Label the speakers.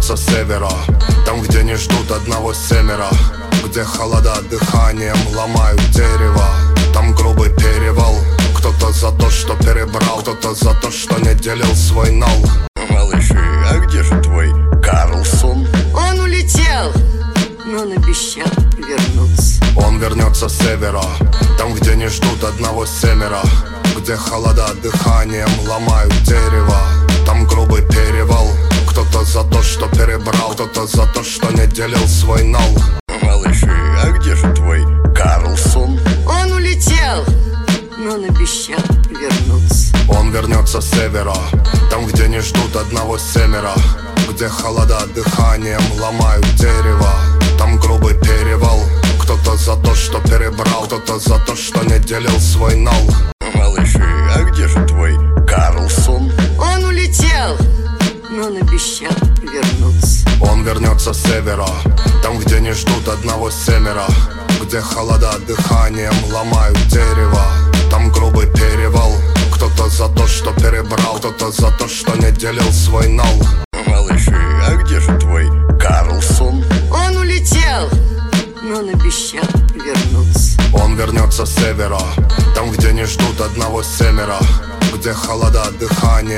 Speaker 1: вернется с севера, там, где не ждут одного семеро, где холода дыханием ломают дерево. Там грубый перевал, кто-то за то, что перебрал, кто-то за то, что не делил свой нал.
Speaker 2: Малыши, а где же твой Карлсон?
Speaker 3: Он улетел, но он обещал вернуться.
Speaker 1: Он вернется с севера, там, где не ждут одного семеро, где холода дыханием ломают дерево. Там грубый перевал, кто-то за то, что перебрал, кто-то за то, что не делил свой нал.
Speaker 2: Малыши, а где же твой Карлсон?
Speaker 3: Он улетел, но он обещал вернуться.
Speaker 1: Он вернется с севера, там, где не ждут одного семеро, где холода дыханием ломают дерево. Там грубый перевал, кто-то за то, что перебрал, кто-то за то, что не делил свой нал.
Speaker 2: Малыши, а где же твой Карлсон?
Speaker 3: Он улетел, но он обещал вернуться.
Speaker 1: Он вернется с севера, там, где не ждут одного семеро, где холода дыханием ломают дерево. Там грубый перевал, кто-то за то, что перебрал, кто-то за то, что не делил свой нал.
Speaker 2: Малыши, а где же твой Карлсон?
Speaker 3: Он улетел, но он обещал вернуться.
Speaker 1: Он вернется с севера, там, где не ждут одного семеро, где холода дыханием